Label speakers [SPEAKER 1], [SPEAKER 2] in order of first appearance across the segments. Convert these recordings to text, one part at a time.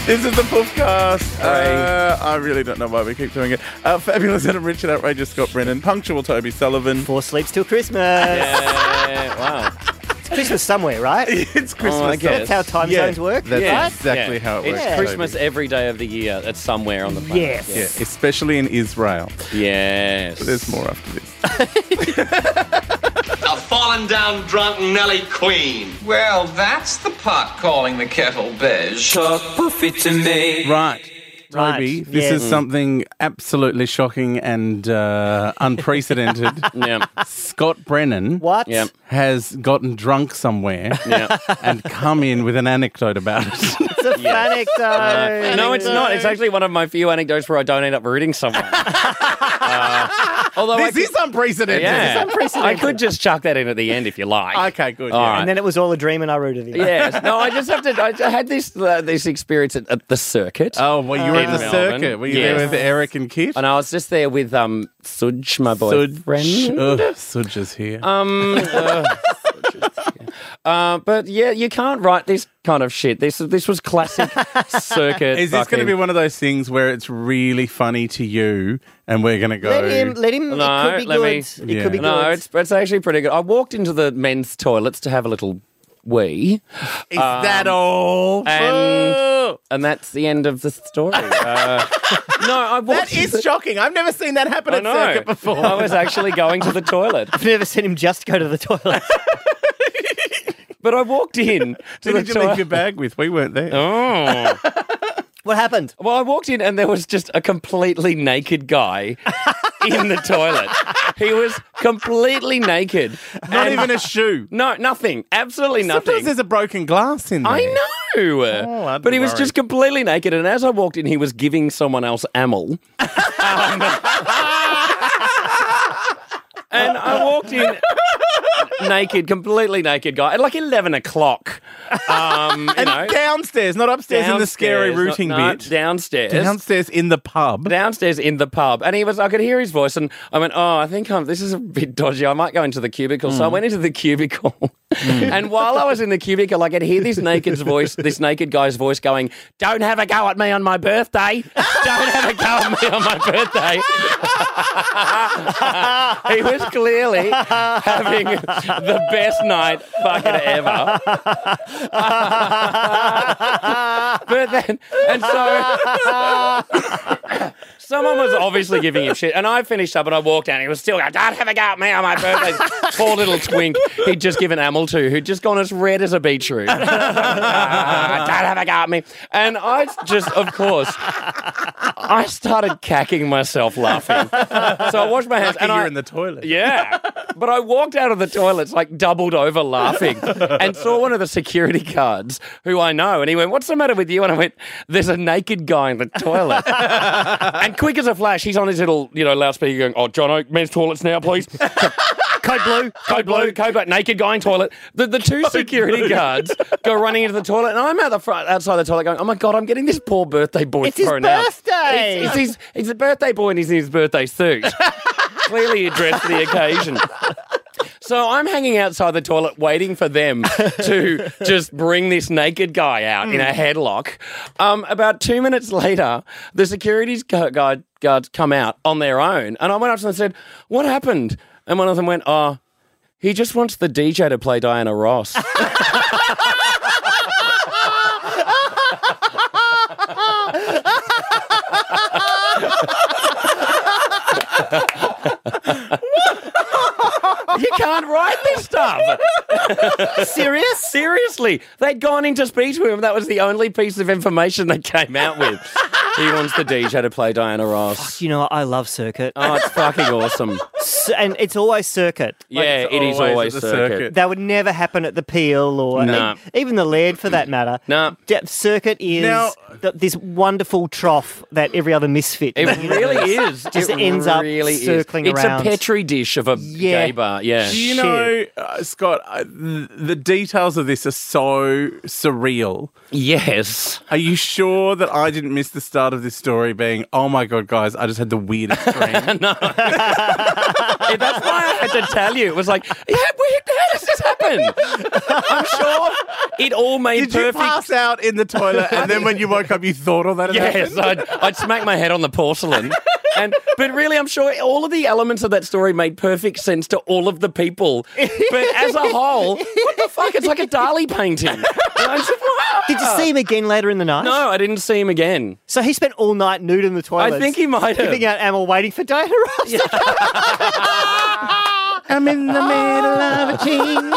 [SPEAKER 1] This is the Poofcast. I really don't know why we keep doing it. Fabulous Adam Richard, outrageous Scott Brennan, punctual Toby Sullivan.
[SPEAKER 2] 4 sleeps till Christmas.
[SPEAKER 3] Yeah, wow.
[SPEAKER 2] It's Christmas somewhere, right?
[SPEAKER 1] It's Christmas.
[SPEAKER 3] I guess.
[SPEAKER 2] That's how time zones work.
[SPEAKER 1] That's
[SPEAKER 3] Yeah.
[SPEAKER 1] exactly how it works.
[SPEAKER 3] It's Christmas every day of the year. It's somewhere on the planet.
[SPEAKER 2] Yes.
[SPEAKER 1] Yeah, especially in Israel.
[SPEAKER 3] Yes.
[SPEAKER 1] There's more after this.
[SPEAKER 4] A fallen down drunk Nelly Queen.
[SPEAKER 5] Well, that's the pot calling the kettle beige.
[SPEAKER 6] Talk poofy to me.
[SPEAKER 1] Right.
[SPEAKER 2] Right,
[SPEAKER 1] Toby, this
[SPEAKER 2] yeah.
[SPEAKER 1] is something absolutely shocking and unprecedented.
[SPEAKER 3] Yeah.
[SPEAKER 1] Scott Brennan
[SPEAKER 2] What?
[SPEAKER 3] Yeah.
[SPEAKER 1] has gotten drunk somewhere
[SPEAKER 3] Yeah.
[SPEAKER 1] and come in with an anecdote about it.
[SPEAKER 2] It's a fun anecdote.
[SPEAKER 3] No, it's not. It's actually one of my few anecdotes where I don't end up rooting someone. Although
[SPEAKER 1] This is unprecedented.
[SPEAKER 3] yeah,
[SPEAKER 2] unprecedented.
[SPEAKER 3] I could just chuck that in at the end if you like.
[SPEAKER 1] Okay, good.
[SPEAKER 3] All
[SPEAKER 1] yeah.
[SPEAKER 3] right.
[SPEAKER 2] And then it was all a dream and I rooted him.
[SPEAKER 3] Yes. No, I just have to. I had this experience at the circuit.
[SPEAKER 1] Oh, well, you were at
[SPEAKER 3] In
[SPEAKER 1] the
[SPEAKER 3] Melbourne.
[SPEAKER 1] circuit. Were you
[SPEAKER 3] Yes.
[SPEAKER 1] there with Eric and Kit?
[SPEAKER 3] And I was just there with Suj, my boyfriend.
[SPEAKER 1] Suj is here.
[SPEAKER 3] But yeah, you can't write this kind of shit. This was classic circuit.
[SPEAKER 1] Is this going to be one of those things where it's really funny to you and we're going to go...
[SPEAKER 2] Let him.
[SPEAKER 3] No,
[SPEAKER 2] it could be
[SPEAKER 3] let
[SPEAKER 2] good.
[SPEAKER 3] me-
[SPEAKER 2] It
[SPEAKER 1] Yeah.
[SPEAKER 2] could be
[SPEAKER 3] No,
[SPEAKER 2] good.
[SPEAKER 3] it's actually pretty good. I walked into the men's toilets to have a little wee,
[SPEAKER 1] Is that all?
[SPEAKER 3] and that's the end of the story. No, I walked.
[SPEAKER 1] That is shocking. I've never seen that happen
[SPEAKER 3] I
[SPEAKER 1] at
[SPEAKER 3] know.
[SPEAKER 1] circuit before.
[SPEAKER 3] I was actually going to the toilet,
[SPEAKER 2] I've never seen him just go to the toilet.
[SPEAKER 3] but I walked in to
[SPEAKER 1] Who
[SPEAKER 3] the
[SPEAKER 1] did you leave
[SPEAKER 3] toilet.
[SPEAKER 1] your bag with? We weren't there.
[SPEAKER 3] Oh.
[SPEAKER 2] What happened?
[SPEAKER 3] Well, I walked in and there was just a completely naked guy in the toilet. He was completely naked.
[SPEAKER 1] Not
[SPEAKER 3] And-
[SPEAKER 1] even a shoe.
[SPEAKER 3] No, nothing. Absolutely nothing.
[SPEAKER 1] Sometimes there's a broken glass in there.
[SPEAKER 3] I know.
[SPEAKER 1] I'd
[SPEAKER 3] But
[SPEAKER 1] be
[SPEAKER 3] he was
[SPEAKER 1] worried.
[SPEAKER 3] just completely naked, and as I walked in, he was giving someone else amyl. And I walked in naked, completely naked guy, at like 11 o'clock.
[SPEAKER 1] Downstairs, not upstairs in the scary routing bit.
[SPEAKER 3] Downstairs.
[SPEAKER 1] Downstairs in the pub.
[SPEAKER 3] Downstairs in the pub, and I could hear his voice, and I went, "Oh, I think this is a bit dodgy. I might go into the cubicle." So I went into the cubicle, and while I was in the cubicle, I could hear this naked guy's voice going, "Don't have a go at me on my birthday. Don't have a go at me on my birthday." He was clearly having the best night fucking ever. But then, and so someone was obviously giving him shit, and I finished up and I walked out and he was still going, "Don't have a go at me on my birthday." Poor little twink he'd just given amyl to, who'd just gone as red as a beetroot. Don't have a go at me. And I just, of course, I started cacking myself laughing. So I washed my hands.
[SPEAKER 1] Lucky
[SPEAKER 3] and
[SPEAKER 1] you're in the toilet.
[SPEAKER 3] Yeah. But I walked out of the toilets like doubled over laughing and saw one of the security guards who I know, and he went, "What's the matter with you?" And I went, "There's a naked guy in the toilet." And quick as a flash, he's on his little, loudspeaker going, "Oh, Jono, men's toilets now, please." Code blue, code black, naked guy in toilet. The two security guards go running into the toilet, and I'm outside the toilet going, "Oh my God, I'm getting this poor birthday boy
[SPEAKER 2] It's his
[SPEAKER 3] thrown out."
[SPEAKER 2] birthday.
[SPEAKER 3] He's a birthday boy and he's in his birthday suit. Clearly he dressed for the occasion. So I'm hanging outside the toilet waiting for them to just bring this naked guy out in a headlock. About 2 minutes later, the security guards come out on their own, and I went up to them and said, "What happened?" And one of them went, "Oh, he just wants the DJ to play Diana Ross." You can't write this stuff.
[SPEAKER 2] Serious?
[SPEAKER 3] Seriously. They'd gone in to speak to him. That was the only piece of information they came out with. He wants the DJ to play Diana Ross.
[SPEAKER 2] You know what? I love circuit.
[SPEAKER 3] Oh, it's fucking awesome.
[SPEAKER 2] And it's always circuit.
[SPEAKER 3] Yeah, it is always
[SPEAKER 1] at the
[SPEAKER 3] circuit.
[SPEAKER 2] That would never happen at the Peel or
[SPEAKER 3] No.
[SPEAKER 2] even the Laird for that matter.
[SPEAKER 3] No.
[SPEAKER 2] Circuit is
[SPEAKER 1] Now-
[SPEAKER 2] this wonderful trough that every other misfit
[SPEAKER 3] It really is.
[SPEAKER 2] Just
[SPEAKER 3] it
[SPEAKER 2] ends up
[SPEAKER 3] really
[SPEAKER 2] circling
[SPEAKER 3] is.
[SPEAKER 2] around.
[SPEAKER 3] It's a Petri dish of a
[SPEAKER 2] Yeah.
[SPEAKER 3] gay bar. Yeah.
[SPEAKER 1] Do you know, Scott, the details of this are so surreal.
[SPEAKER 3] Yes.
[SPEAKER 1] Are you sure that I didn't miss the start of this story being, "Oh my God, guys, I just had the weirdest dream"?
[SPEAKER 3] That's why I had to tell you. It was like, how does this happen? I'm sure it all made
[SPEAKER 1] Did you
[SPEAKER 3] perfect.
[SPEAKER 1] pass out in the toilet and then when you woke up you thought all that had
[SPEAKER 3] Yes,
[SPEAKER 1] happened?
[SPEAKER 3] I'd smack my head on the porcelain. But really, I'm sure all of the elements of that story made perfect sense to all of the people. But as a whole, what the fuck? It's like a Dali painting. And I said, wow.
[SPEAKER 2] Did you see him again later in the night?
[SPEAKER 3] No, I didn't see him again.
[SPEAKER 2] So he spent all night nude in the toilet.
[SPEAKER 3] I think he might have.
[SPEAKER 2] Giving out ammo, waiting for Diana Ross.
[SPEAKER 1] I'm in the middle of a chain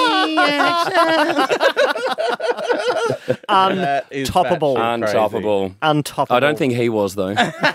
[SPEAKER 1] reaction. That is
[SPEAKER 2] Untoppable.
[SPEAKER 1] batshit crazy.
[SPEAKER 3] Untoppable.
[SPEAKER 2] Untoppable.
[SPEAKER 3] I don't think he was, though.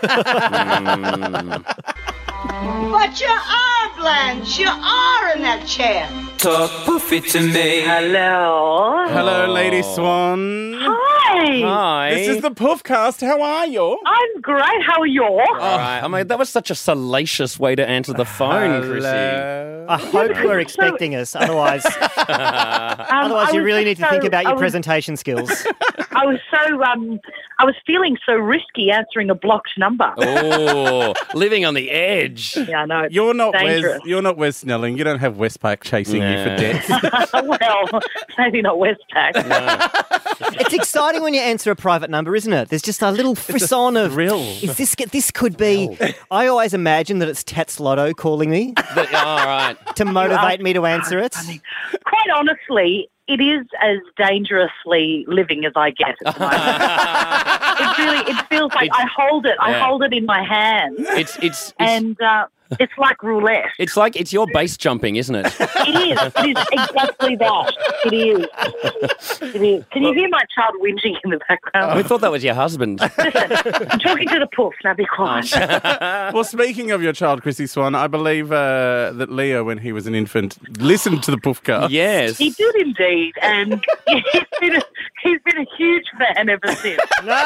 [SPEAKER 7] But you are, Blanche. You are in that chair.
[SPEAKER 6] Talk poofy to me.
[SPEAKER 8] Hello.
[SPEAKER 1] Hello, Lady Swan.
[SPEAKER 8] Hi.
[SPEAKER 3] Hi.
[SPEAKER 1] This is the Puffcast. How are you?
[SPEAKER 8] I'm great. How are you?
[SPEAKER 3] All right. I mean, that was such a salacious way to answer the phone, Chrissy.
[SPEAKER 2] I hope you were expecting us. Otherwise, you really need to think about your presentation skills.
[SPEAKER 8] I was I was feeling so risky answering a blocked number.
[SPEAKER 3] Oh, living on the edge.
[SPEAKER 8] Yeah, I know.
[SPEAKER 1] You're not
[SPEAKER 8] dangerous.
[SPEAKER 1] Wes Snelling. You don't have Westpac chasing you for death.
[SPEAKER 8] Well, maybe not Westpac.
[SPEAKER 2] It's exciting when you answer a private number, isn't it? There's just a little frisson of
[SPEAKER 1] thrill.
[SPEAKER 2] Is this could be? I always imagine that it's Tats Lotto calling me
[SPEAKER 3] All right.
[SPEAKER 2] to motivate me to answer it.
[SPEAKER 8] Quite honestly, it is as dangerously living as I get at the moment. It feels like I hold it in my hands, and it's like roulette.
[SPEAKER 3] It's your base jumping, isn't it?
[SPEAKER 8] It is exactly that. It is. Can you hear my child whinging in the background?
[SPEAKER 3] We thought that was your husband.
[SPEAKER 8] Listen, I'm talking to the puff, now be quiet.
[SPEAKER 1] Well, speaking of your child, Chrissy Swan, I believe that Leo, when he was an infant, listened to the Puffcast.
[SPEAKER 3] Yes.
[SPEAKER 8] He did indeed, and he's been a huge fan ever since.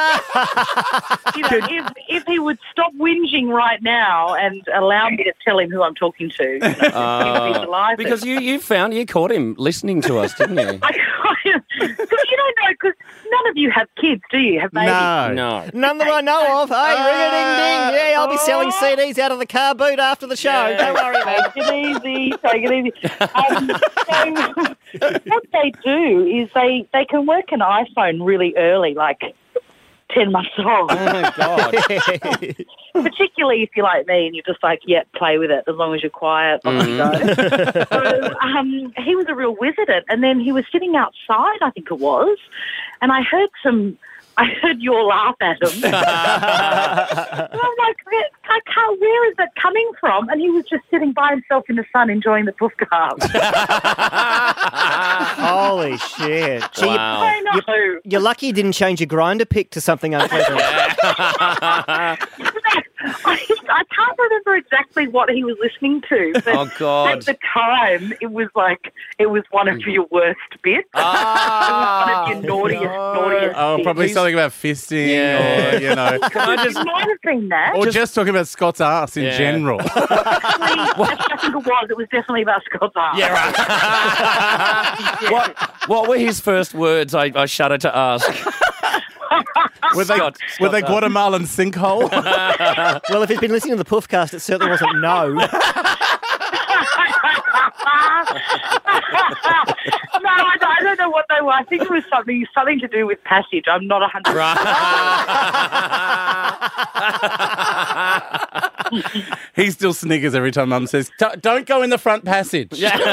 [SPEAKER 8] If he would stop whinging right now and allow me to tell him who I'm talking to, he would be delighted.
[SPEAKER 3] Because you caught him listening to us, didn't you?
[SPEAKER 8] Because you don't know, because none of you have kids, do you? Have babies?
[SPEAKER 3] No.
[SPEAKER 2] None that I know of. Hey, ring-a-ding-ding. Yeah, I'll be selling CDs out of the car boot after the show. Don't worry, mate.
[SPEAKER 8] Take it easy. So what they do is they can work an iPhone really early, like 10 months old.
[SPEAKER 3] Oh, my God.
[SPEAKER 8] Particularly if you're like me and you're just like, yeah, play with it as long as you're quiet. Off you go. So he was a real whiz at it. And then he was sitting outside, I think it was, and I heard you all laugh at him. And I'm like, where is that coming from? And he was just sitting by himself in the sun enjoying the Puffcast.
[SPEAKER 2] Holy shit. Gee,
[SPEAKER 3] Wow.
[SPEAKER 8] I know.
[SPEAKER 2] you're lucky you didn't change your grinder pick to something unpleasant.
[SPEAKER 8] I can't remember exactly what he was listening to, but
[SPEAKER 3] Oh, God.
[SPEAKER 8] at the time, it was one of your worst bits. It was one of your naughtiest
[SPEAKER 1] Oh,
[SPEAKER 8] bits.
[SPEAKER 1] probably something about fisting
[SPEAKER 3] Yeah.
[SPEAKER 1] or, you know.
[SPEAKER 3] Can I
[SPEAKER 8] It might have been that.
[SPEAKER 1] Or just talking about Scott's ass in
[SPEAKER 3] Yeah.
[SPEAKER 1] general.
[SPEAKER 8] I think it was. It was definitely about Scott's ass.
[SPEAKER 3] Yeah, right. What were his first words? I shudder to ask.
[SPEAKER 1] Were they Guatemalan sinkhole?
[SPEAKER 2] Well, if he's been listening to the Puffcast, it certainly wasn't no.
[SPEAKER 8] No, I don't know what they were. I think it was something to do with passage. I'm not 100%.
[SPEAKER 1] He still sniggers every time Mum says, "Don't go in the front passage."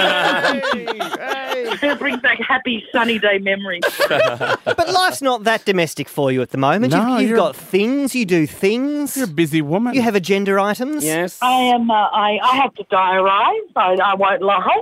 [SPEAKER 8] It brings back happy sunny day memories.
[SPEAKER 2] But life's not that domestic for you at the moment.
[SPEAKER 1] No,
[SPEAKER 2] you've
[SPEAKER 1] you're-
[SPEAKER 2] got things, you do things.
[SPEAKER 1] You're a busy woman.
[SPEAKER 2] You have agenda items.
[SPEAKER 3] Yes.
[SPEAKER 8] I am. I have to diarise. I won't lie.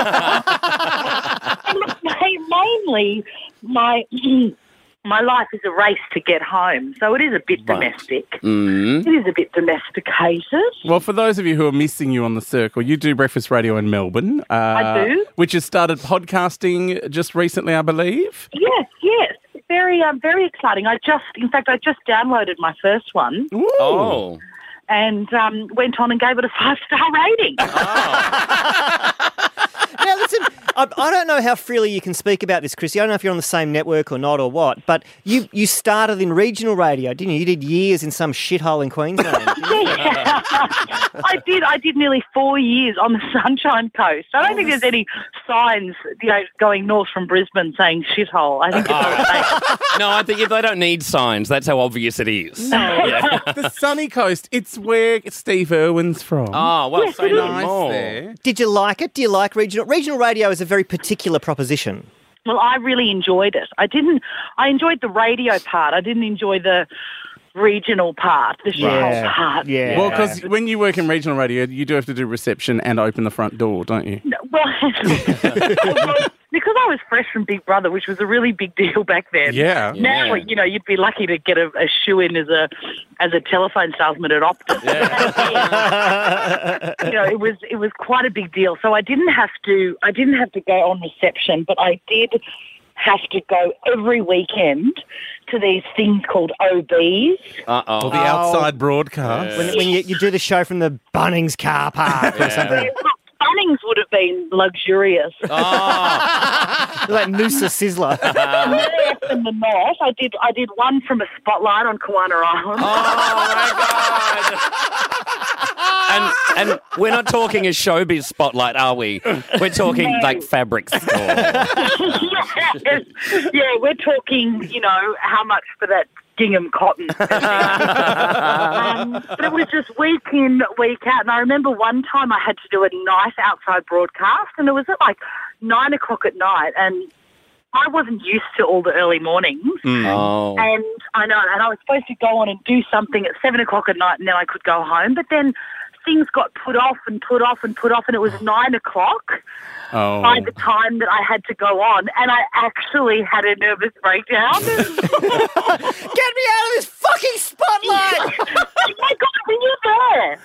[SPEAKER 8] Mainly, my life is a race to get home, so it is a bit domestic. It is a bit domesticated.
[SPEAKER 1] Well, for those of you who are missing you on the circle, you do breakfast radio in Melbourne.
[SPEAKER 8] I do.
[SPEAKER 1] Which has started podcasting just recently, I believe.
[SPEAKER 8] Yes. Very exciting. I just downloaded my first one
[SPEAKER 1] Ooh.
[SPEAKER 3] Oh.
[SPEAKER 8] and went on and gave it a 5-star rating.
[SPEAKER 2] Now, listen, I don't know how freely you can speak about this, Chrissy. I don't know if you're on the same network or not or what, but you started in regional radio, didn't you? You did years in some shithole in Queensland.
[SPEAKER 8] Yeah. I did nearly 4 years on the Sunshine Coast. I don't think there's any signs, going north from Brisbane saying shithole. I think it's all right.
[SPEAKER 3] No, I think they don't need signs. That's how obvious it is.
[SPEAKER 1] The sunny coast, it's where Steve Irwin's from.
[SPEAKER 3] Oh, well,
[SPEAKER 8] Yes,
[SPEAKER 3] say
[SPEAKER 8] it
[SPEAKER 3] no
[SPEAKER 8] is.
[SPEAKER 3] more.
[SPEAKER 1] There.
[SPEAKER 2] Did you like it? Do you like regional? Regional radio is a very particular proposition.
[SPEAKER 8] Well, I really enjoyed it. I enjoyed the radio part. I didn't enjoy the regional part, the shithole part.
[SPEAKER 2] Yeah.
[SPEAKER 1] Well, because when you work in regional radio, you do have to do reception and open the front door, don't you?
[SPEAKER 8] Well, because I was fresh from Big Brother, which was a really big deal back then.
[SPEAKER 1] Yeah.
[SPEAKER 8] Now, you'd be lucky to get a shoe-in as a telephone salesman at Optus. It was quite a big deal. So I didn't have to go on reception, but I did have to go every weekend to these things called OBs.
[SPEAKER 1] Or the outside broadcast.
[SPEAKER 2] When you do the show from the Bunnings car park or something.
[SPEAKER 8] Bunnings would have been luxurious.
[SPEAKER 2] Like Noosa Sizzler.
[SPEAKER 8] In the north, I did one from a spotlight on Kawana Island.
[SPEAKER 3] Oh, my God. And we're not talking a showbiz spotlight, are we? We're talking like fabric store.
[SPEAKER 8] Yeah, we're talking, how much for that gingham cotton. But it was just week in, week out. And I remember one time I had to do a nice outside broadcast, and it was at like 9 o'clock at night, and I wasn't used to all the early mornings.
[SPEAKER 3] Oh.
[SPEAKER 8] And I know, and I was supposed to go on and do something at 7 o'clock at night, and then I could go home. But then things got put off, and it was 9 o'clock by the time that I had to go on, and I actually had a nervous breakdown.
[SPEAKER 2] Get me out of this fucking spotlight!
[SPEAKER 8] Oh my God, were you there?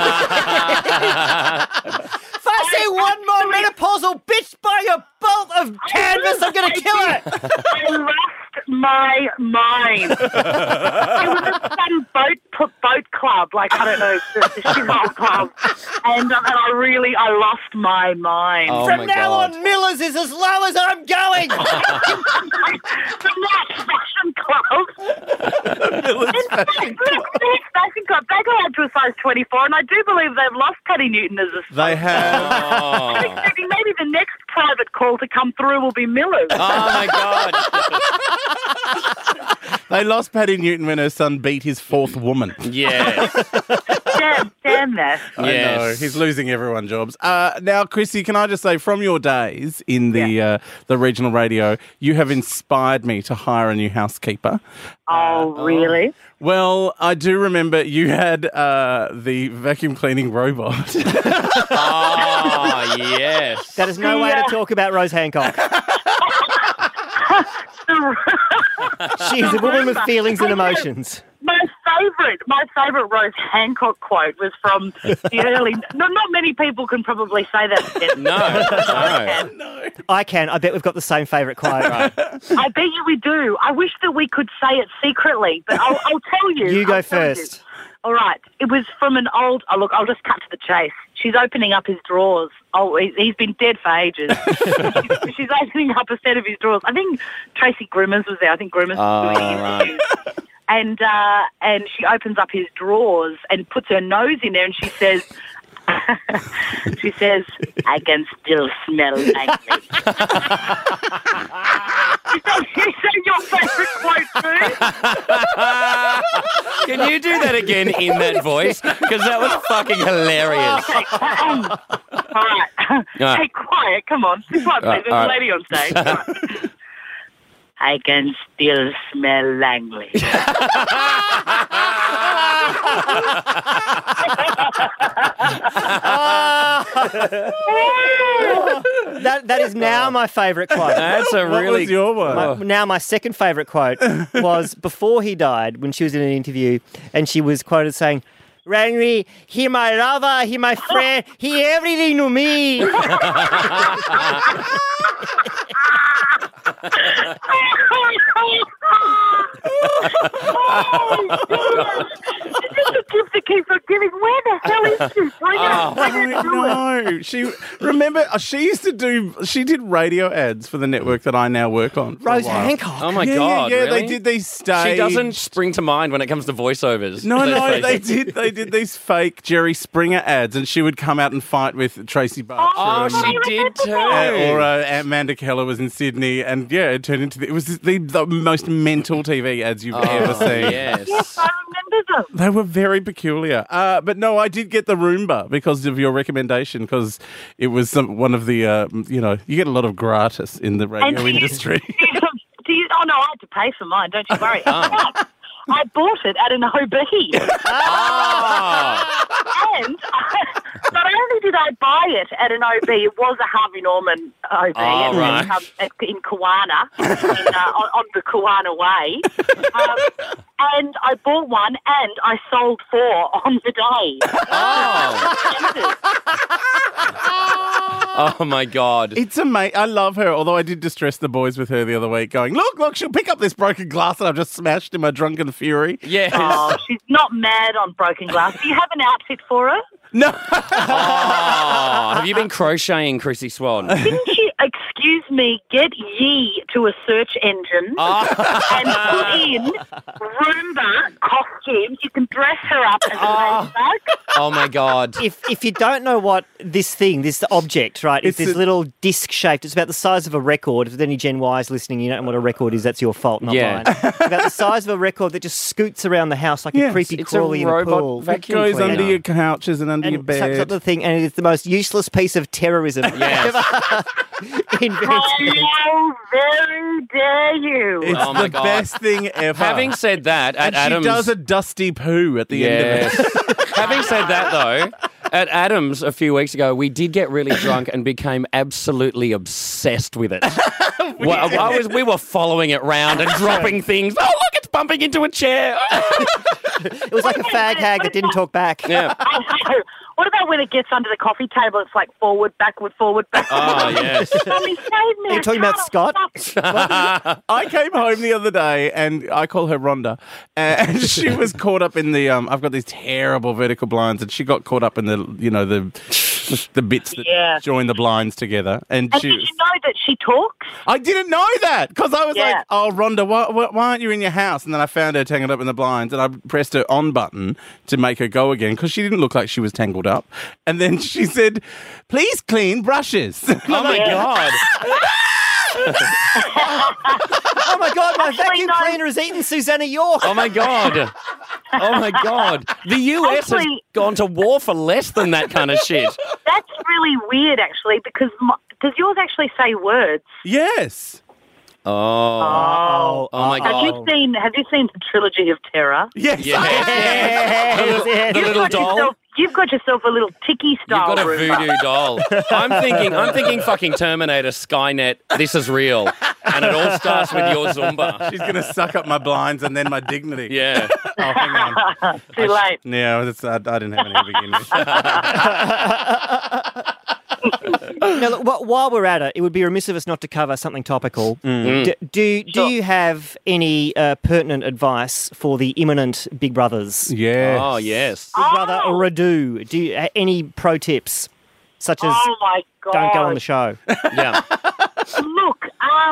[SPEAKER 2] If I see one more menopausal bitch by your bolt of canvas, I'm going to kill her!
[SPEAKER 8] I lost my mind. It was at some boat club, like, I don't know, the shithole club. And I lost my mind.
[SPEAKER 3] Oh,
[SPEAKER 2] From
[SPEAKER 3] my
[SPEAKER 2] now
[SPEAKER 3] God.
[SPEAKER 2] on, Miller's is as low as I'm going!
[SPEAKER 8] The Miller's Fashion Club. Miller's Fashion Club. They go up to a size 24, and I do believe they've lost Paddy Newton as a size.
[SPEAKER 1] They have.
[SPEAKER 8] I'm expecting maybe the next private call to come through will be Miller's.
[SPEAKER 3] Oh, my God.
[SPEAKER 1] They lost Paddy Newton when her son beat his fourth woman.
[SPEAKER 3] Yes.
[SPEAKER 8] Damn that.
[SPEAKER 1] I know. He's losing everyone jobs. Now, Chrissy, can I just say, from your days in the regional radio, you have inspired me to hire a new housekeeper.
[SPEAKER 8] Oh, really?
[SPEAKER 1] Well, I do remember you had the vacuum cleaning robot.
[SPEAKER 3] Oh, yes.
[SPEAKER 2] That is no way to talk about Rose Hancock. She is a woman with feelings and emotions.
[SPEAKER 8] My favourite Rose Hancock quote was from the early... Not many people can probably say that.
[SPEAKER 3] No.
[SPEAKER 2] I can. I bet we've got the same favourite quote.
[SPEAKER 3] Right.
[SPEAKER 8] I bet you we do. I wish that we could say it secretly, but I'll tell you.
[SPEAKER 2] You go first.
[SPEAKER 8] All right. It was from an old... Oh, look, I'll just cut to the chase. She's opening up his drawers. Oh, he's been dead for ages. She's opening up a set of his drawers. I think Tracy Grimmers was there. I think Grimmers was doing interviews. And she opens up his drawers and puts her nose in there, and she says, I can still smell nicely. Is that your favourite quote too?
[SPEAKER 3] Can you do that again in that voice? Because that was fucking hilarious.
[SPEAKER 8] Okay. All right. Hey, quiet. Come on. This one, please. There's a lady on stage. I can still smell Langley.
[SPEAKER 2] That is now my favourite quote.
[SPEAKER 3] That's a
[SPEAKER 1] What
[SPEAKER 3] really...
[SPEAKER 1] was your one?
[SPEAKER 2] Now my second favourite quote was before he died, when she was in an interview, and she was quoted saying, "Langley, he my lover, he my friend, he everything to me."
[SPEAKER 8] This is a gift that keeps on giving. Where the hell is to. Bring it to it.
[SPEAKER 1] No, she did radio ads for the network that I now work on. for a
[SPEAKER 2] Rose
[SPEAKER 1] while.
[SPEAKER 2] Hancock.
[SPEAKER 3] Oh my
[SPEAKER 1] Yeah,
[SPEAKER 3] God,
[SPEAKER 1] yeah,
[SPEAKER 3] really?
[SPEAKER 1] they did these stage.
[SPEAKER 3] She doesn't spring to mind when it comes to voiceovers.
[SPEAKER 1] No,
[SPEAKER 3] Let's face
[SPEAKER 1] they
[SPEAKER 3] it.
[SPEAKER 1] did these fake Jerry Springer ads, and she would come out and fight with Tracy Barker.
[SPEAKER 3] Oh,
[SPEAKER 1] and-
[SPEAKER 3] she did too.
[SPEAKER 1] or Amanda Keller was in Sydney, and yeah, it turned into it was the most mental TV ads you've ever seen.
[SPEAKER 3] Yes.
[SPEAKER 8] Yes, I remember them.
[SPEAKER 1] They were very peculiar. But no, I did get the Roomba because of your recommendation, because it was one of the, you get a lot of gratis in the radio
[SPEAKER 8] do you-
[SPEAKER 1] industry.
[SPEAKER 8] Do you? Oh no, I had to pay for mine. Don't you worry. But I bought it at an OB, and not only did I buy it at an OB, it was a Harvey Norman OB
[SPEAKER 3] right.
[SPEAKER 8] in Kawana, on the Kawana Way. And I bought one, and I sold 4 on the day.
[SPEAKER 3] Oh my God.
[SPEAKER 1] It's amazing. I love her, although I did distress the boys with her the other week, going, look, she'll pick up this broken glass that I've just smashed in my drunken fury.
[SPEAKER 3] Yes.
[SPEAKER 8] Oh, she's not mad on broken glass. Do you have an outfit for her?
[SPEAKER 1] No.
[SPEAKER 3] Oh, have you been crocheting, Chrissy Swan?
[SPEAKER 8] Didn't you, excuse me, get ye to a search engine and put in Roomba costumes? You can dress her up as a ladybug.
[SPEAKER 3] Oh my God.
[SPEAKER 2] If you don't know what this object, right, it's this little disc-shaped, it's about the size of a record. If there's any Gen Ys listening, you don't know what a record is, that's your fault, not
[SPEAKER 3] Yeah.
[SPEAKER 2] mine. It's about the size of a record that just scoots around the house like a creepy
[SPEAKER 3] It's a
[SPEAKER 2] crawly in a
[SPEAKER 3] robot
[SPEAKER 2] pool.
[SPEAKER 3] vacuum
[SPEAKER 1] Goes
[SPEAKER 3] cleaner.
[SPEAKER 1] under your couches and under your
[SPEAKER 2] And sucks up
[SPEAKER 1] bed.
[SPEAKER 2] the thing, and it's the most useless piece of terrorism
[SPEAKER 3] Yes.
[SPEAKER 2] ever invented.
[SPEAKER 8] How very dare you?
[SPEAKER 1] It's
[SPEAKER 3] Oh my
[SPEAKER 1] the
[SPEAKER 3] God.
[SPEAKER 1] best thing ever.
[SPEAKER 3] Having said that, at
[SPEAKER 1] and
[SPEAKER 3] Adams...
[SPEAKER 1] she does a dusty poo at the end of
[SPEAKER 3] Yes.
[SPEAKER 1] it.
[SPEAKER 3] Having said that, though, at Adams a few weeks ago, we did get really drunk and became absolutely obsessed with it. We were following it round and dropping things. Oh, look, it's bumping into a chair.
[SPEAKER 2] It was like a fag hag that didn't talk back.
[SPEAKER 3] Yeah.
[SPEAKER 8] I know. What about when it gets under the coffee table? It's like forward, backward, forward, backward.
[SPEAKER 3] Oh, yes.
[SPEAKER 8] Mummy, save me.
[SPEAKER 2] Are you talking about Scott?
[SPEAKER 1] I came home the other day, and I call her Rhonda, and she was caught up in the. I've got these terrible vertical blinds, and she got caught up in the bits that join the blinds together. And
[SPEAKER 8] And
[SPEAKER 1] she
[SPEAKER 8] did you know that she talks?
[SPEAKER 1] I didn't know that because I was
[SPEAKER 8] Yeah.
[SPEAKER 1] like, "Oh, Rhonda, why aren't you in your house?" And then I found her tangled up in the blinds, and I pressed her on button to make her go again because she didn't look like she was tangled up. And then she said, "Please clean brushes."
[SPEAKER 3] Oh, my God.
[SPEAKER 2] Oh my God, my
[SPEAKER 8] Actually,
[SPEAKER 2] vacuum
[SPEAKER 8] no.
[SPEAKER 2] cleaner has eaten Susanna York.
[SPEAKER 3] Oh, my God. Oh, my God. The US has
[SPEAKER 8] Actually-
[SPEAKER 3] gone to war for less than that kind of shit.
[SPEAKER 8] That's really weird, actually, because does yours actually say words?
[SPEAKER 1] Yes.
[SPEAKER 3] Oh. Oh, my
[SPEAKER 8] Have
[SPEAKER 3] God.
[SPEAKER 8] you seen the Trilogy of Terror?
[SPEAKER 1] Yes.
[SPEAKER 3] Yes.
[SPEAKER 2] Yes.
[SPEAKER 3] The little doll.
[SPEAKER 8] You've got yourself a little Tiki
[SPEAKER 3] You've
[SPEAKER 8] style
[SPEAKER 3] got a
[SPEAKER 8] Roomba.
[SPEAKER 3] voodoo doll. I'm thinking fucking Terminator, Skynet, this is real. And it all starts with your Zumba.
[SPEAKER 1] She's going to suck up my blinds and then my dignity.
[SPEAKER 3] Yeah.
[SPEAKER 1] Oh, hang on.
[SPEAKER 8] Too late.
[SPEAKER 1] Yeah, I didn't have any to begin with.
[SPEAKER 2] Now, look, while we're at it, it would be remiss of us not to cover something topical. Do you have any pertinent advice for the imminent Big Brothers?
[SPEAKER 1] Yeah.
[SPEAKER 3] Oh, yes.
[SPEAKER 2] Big Brother Radu. Do you any pro tips, such as
[SPEAKER 8] Oh my God!
[SPEAKER 2] don't go on the show?
[SPEAKER 3] Yeah.
[SPEAKER 8] Look,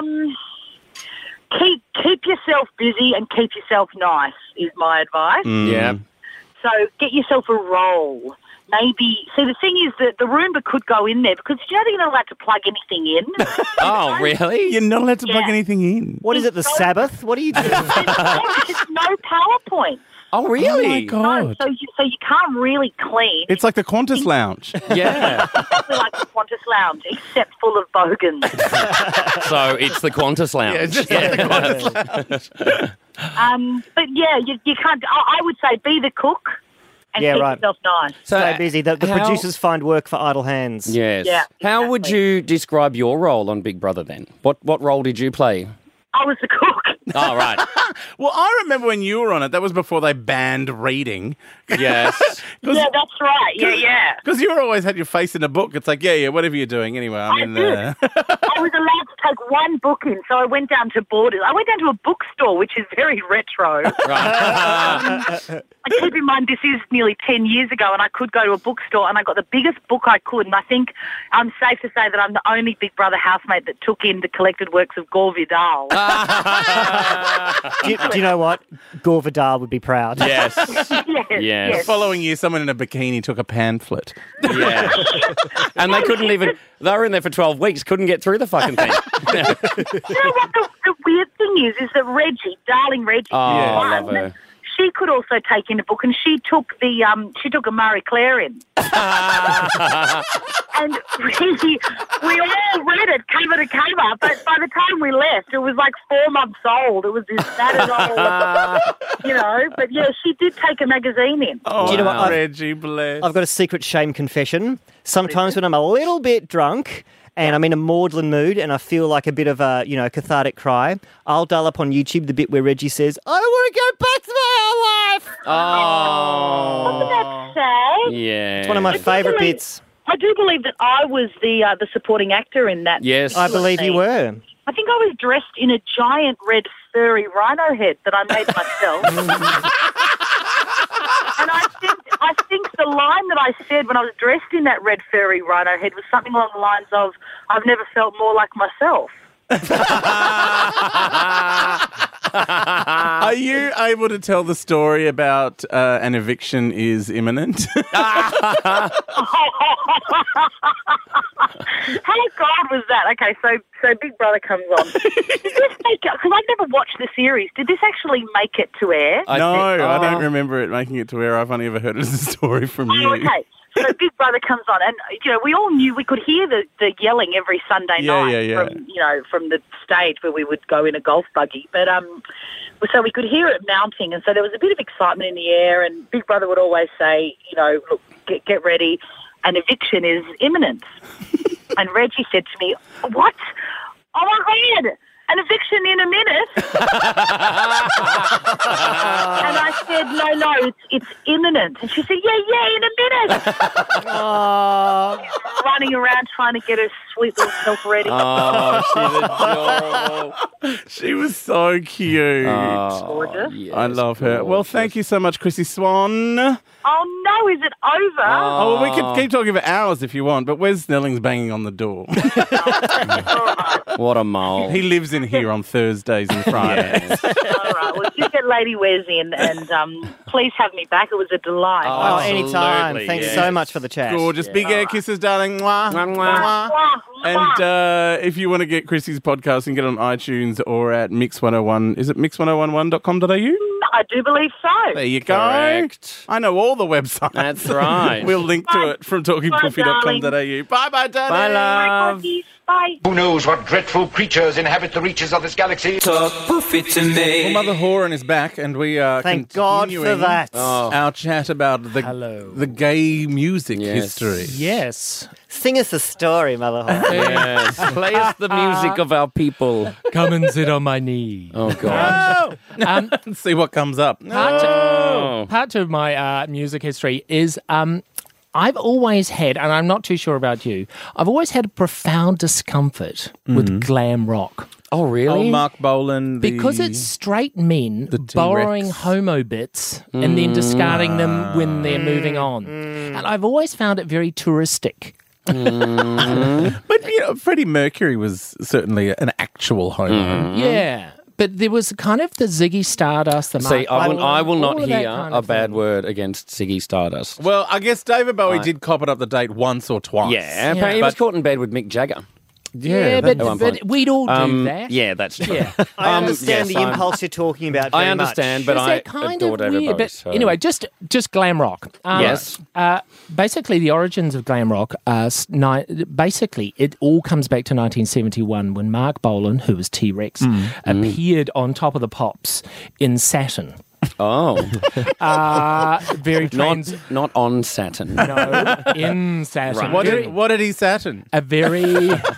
[SPEAKER 8] keep yourself busy and keep yourself nice is my advice.
[SPEAKER 3] Yeah.
[SPEAKER 8] So get yourself a role. Maybe, see, the thing is that the Roomba could go in there because you know they're not allowed to plug anything in.
[SPEAKER 3] Oh, really?
[SPEAKER 1] You're not allowed to plug
[SPEAKER 8] Yeah.
[SPEAKER 1] anything in.
[SPEAKER 2] What is it, the Sabbath? What are you doing?
[SPEAKER 8] There's no PowerPoint.
[SPEAKER 3] Oh, really?
[SPEAKER 1] Oh, my God.
[SPEAKER 8] So you can't really clean.
[SPEAKER 1] It's like the Qantas Lounge.
[SPEAKER 3] Yeah.
[SPEAKER 8] Exactly like the Qantas Lounge, except full of bogans.
[SPEAKER 3] So it's the Qantas Lounge.
[SPEAKER 1] Yeah, it's just like the Qantas Lounge.
[SPEAKER 8] But yeah, you can't. I would say be the cook and
[SPEAKER 2] Yeah,
[SPEAKER 8] keep
[SPEAKER 2] right.
[SPEAKER 8] yourself nice.
[SPEAKER 2] Stay busy. The
[SPEAKER 3] how-
[SPEAKER 2] producers find work for idle hands.
[SPEAKER 3] Yes.
[SPEAKER 8] Yeah,
[SPEAKER 3] How would
[SPEAKER 8] exactly.
[SPEAKER 3] you describe your role on Big Brother then? What role did you play?
[SPEAKER 8] I was the cook.
[SPEAKER 3] Oh, right.
[SPEAKER 1] Well, I remember when you were on it, that was before they banned reading.
[SPEAKER 3] Yes.
[SPEAKER 8] Yeah, that's right. Yeah.
[SPEAKER 1] Because you always had your face in a book. It's like, yeah, whatever you're doing. Anyway, I'm in there.
[SPEAKER 8] I was allowed to take one book in, so I went down to Borders. I went down to a bookstore, which is very retro. Keep in mind, this is nearly 10 years ago, and I could go to a bookstore, and I got the biggest book I could, and I think I'm safe to say that I'm the only Big Brother housemate that took in the collected works of Gore Vidal.
[SPEAKER 2] Do you know what? Gore Vidal would be proud.
[SPEAKER 3] Yes.
[SPEAKER 8] Yes.
[SPEAKER 1] The following year, someone in a bikini took a pamphlet.
[SPEAKER 3] Yeah. And they couldn't even, they were in there for 12 weeks, couldn't get through the fucking thing.
[SPEAKER 8] You know what the weird thing is that Reggie, darling Reggie,
[SPEAKER 3] I love her.
[SPEAKER 8] she could also take in a book, and she took a Marie Claire in. And we all read it cover to cover, but by the time we left, it was like 4 months old. It was this battered old, But yeah, she did take a magazine in.
[SPEAKER 1] Oh,
[SPEAKER 2] Do you know what?
[SPEAKER 1] Reggie, bless.
[SPEAKER 2] I've got a secret shame confession. Sometimes when I'm a little bit drunk and I'm in a maudlin mood and I feel like a bit of a, cathartic cry, I'll dial up on YouTube the bit where Reggie says, I want to go back to my old life.
[SPEAKER 8] Wasn't that sad?
[SPEAKER 3] Yeah.
[SPEAKER 2] It's one of my favourite bits.
[SPEAKER 8] I do believe that I was the supporting actor in that.
[SPEAKER 3] Yes.
[SPEAKER 2] I believe you were.
[SPEAKER 8] I think I was dressed in a giant red furry rhino head that I made myself. And I think the line that I said when I was dressed in that red furry rhino head was something along the lines of, I've never felt more like myself.
[SPEAKER 1] Are you able to tell the story about an eviction is imminent?
[SPEAKER 8] How God was that? Okay, so Big Brother comes on. Did this make it? Because I've never watched the series. Did this actually make it to air?
[SPEAKER 1] I don't remember it making it to air. I've only ever heard it as a story from you.
[SPEAKER 8] Oh, okay. So Big Brother comes on, and we all knew we could hear the yelling every Sunday night from the stage where we would go in a golf buggy. But so we could hear it mounting, and so there was a bit of excitement in the air. And Big Brother would always say, look, get ready, an eviction is imminent. And Reggie said to me, "What? Oh my God! An eviction in a minute." And I said, no, it's imminent. And she said, yeah, in a minute. She's running around trying to get her sweet little self ready.
[SPEAKER 3] Oh, she's adorable.
[SPEAKER 1] She was so cute.
[SPEAKER 8] Gorgeous.
[SPEAKER 3] Yes,
[SPEAKER 1] I love her. Well, thank you so much, Chrissy Swan.
[SPEAKER 8] Oh, no, is it over?
[SPEAKER 1] Oh, well, we could keep talking for hours if you want, but Wes Snelling's banging on the door.
[SPEAKER 3] What a mole.
[SPEAKER 1] He lives in here on Thursdays and Fridays.
[SPEAKER 8] All right, well, you get Lady Wes in, and please have me back. It was a delight.
[SPEAKER 2] Oh,
[SPEAKER 3] Absolutely,
[SPEAKER 2] anytime. Thanks
[SPEAKER 3] yes.
[SPEAKER 2] so much for the chat.
[SPEAKER 1] Gorgeous. Big air kisses, darling. Mwah.
[SPEAKER 3] Mwah, mwah.
[SPEAKER 8] Mwah, mwah.
[SPEAKER 1] And if you want to get Chrissy's podcast, you can get it on iTunes or at Mix101. Is it mix1011.com.au?
[SPEAKER 8] I do believe so.
[SPEAKER 1] There you go.
[SPEAKER 3] Correct.
[SPEAKER 1] I know all the websites.
[SPEAKER 3] That's right.
[SPEAKER 1] We'll link to it from talkingpoofy.com.au. Bye-bye, darling.
[SPEAKER 3] Bye, love.
[SPEAKER 8] Bye.
[SPEAKER 9] Who knows what dreadful creatures inhabit the reaches of this galaxy?
[SPEAKER 6] Talk poofy to me.
[SPEAKER 1] Well, Mother Horan is back, and we are
[SPEAKER 2] Thank God for
[SPEAKER 1] continuing
[SPEAKER 2] that.
[SPEAKER 1] our chat about the gay music history.
[SPEAKER 10] Yes.
[SPEAKER 2] Sing us a story, Mother Horn.
[SPEAKER 3] Yes. Play us the music of our people.
[SPEAKER 10] Come and sit on my knee.
[SPEAKER 3] Oh, God.
[SPEAKER 1] Let's see what comes up.
[SPEAKER 10] Part of my music history is I've always had, and I'm not too sure about you, I've always had a profound discomfort with glam rock.
[SPEAKER 3] Oh, really?
[SPEAKER 1] Oh, Mark Bolan.
[SPEAKER 10] Because it's straight men
[SPEAKER 1] T-Rex.
[SPEAKER 10] borrowing homo bits and then discarding them when they're moving on. And I've always found it very touristic.
[SPEAKER 1] But Freddie Mercury was certainly an actual homo.
[SPEAKER 10] Yeah. But there was kind of the Ziggy Stardust, the
[SPEAKER 3] See,
[SPEAKER 10] Mark
[SPEAKER 3] I will
[SPEAKER 10] Bolan,
[SPEAKER 3] not
[SPEAKER 10] all of that
[SPEAKER 3] hear
[SPEAKER 10] kind
[SPEAKER 3] a
[SPEAKER 10] of
[SPEAKER 3] bad
[SPEAKER 10] thing.
[SPEAKER 3] word against Ziggy Stardust.
[SPEAKER 1] Well, I guess David Bowie did cop it up the date once or twice.
[SPEAKER 3] Yeah, apparently he was
[SPEAKER 1] But-
[SPEAKER 3] caught in bed with Mick Jagger.
[SPEAKER 10] Yeah,
[SPEAKER 3] at one
[SPEAKER 10] but
[SPEAKER 3] point.
[SPEAKER 10] we'd all do that.
[SPEAKER 3] Yeah, that's true.
[SPEAKER 10] Yeah.
[SPEAKER 2] I understand
[SPEAKER 3] yes,
[SPEAKER 2] the impulse you're talking about very
[SPEAKER 3] I understand, but
[SPEAKER 10] Is
[SPEAKER 3] I
[SPEAKER 10] that kind
[SPEAKER 3] adore
[SPEAKER 10] of
[SPEAKER 3] David
[SPEAKER 10] weird?
[SPEAKER 3] Bowie.
[SPEAKER 10] But
[SPEAKER 3] so-
[SPEAKER 10] anyway, just glam rock.
[SPEAKER 3] Yes.
[SPEAKER 10] Basically, the origins of glam rock are basically it all comes back to 1971 when Mark Bolan, who was T-Rex, appeared on Top of the Pops in Saturn.
[SPEAKER 3] Oh,
[SPEAKER 10] Very trans.
[SPEAKER 3] not on Saturn.
[SPEAKER 10] No, in Saturn.
[SPEAKER 3] Right.
[SPEAKER 1] What did he Saturn?
[SPEAKER 10] A very